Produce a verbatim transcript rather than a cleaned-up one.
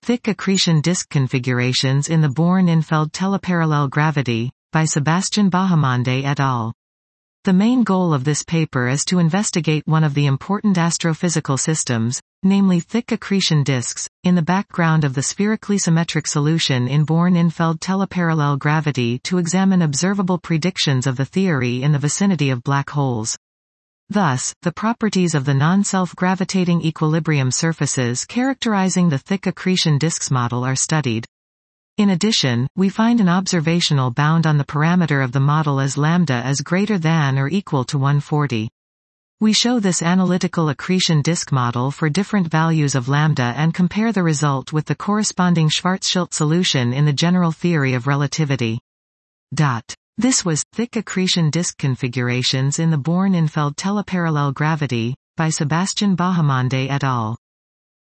Thick accretion disk configurations in the Born-Infeld teleparallel gravity, by Sebastian Bahamonde et al. The main goal of this paper is to investigate one of the important astrophysical systems, namely thick accretion disks, in the background of the spherically symmetric solution in Born-Infeld teleparallel gravity to examine observable predictions of the theory in the vicinity of black holes. Thus, the properties of the non-self-gravitating equilibrium surfaces characterizing the thick accretion disks model are studied. In addition, we find an observational bound on the parameter of the model as lambda is greater than or equal to one hundred forty. We show this analytical accretion disk model for different values of lambda and compare the result with the corresponding Schwarzschild solution in the general theory of relativity. Dot. This was Thick Accretion Disk Configurations in the Born-Infeld Teleparallel Gravity, by Sebastian Bahamonde et al.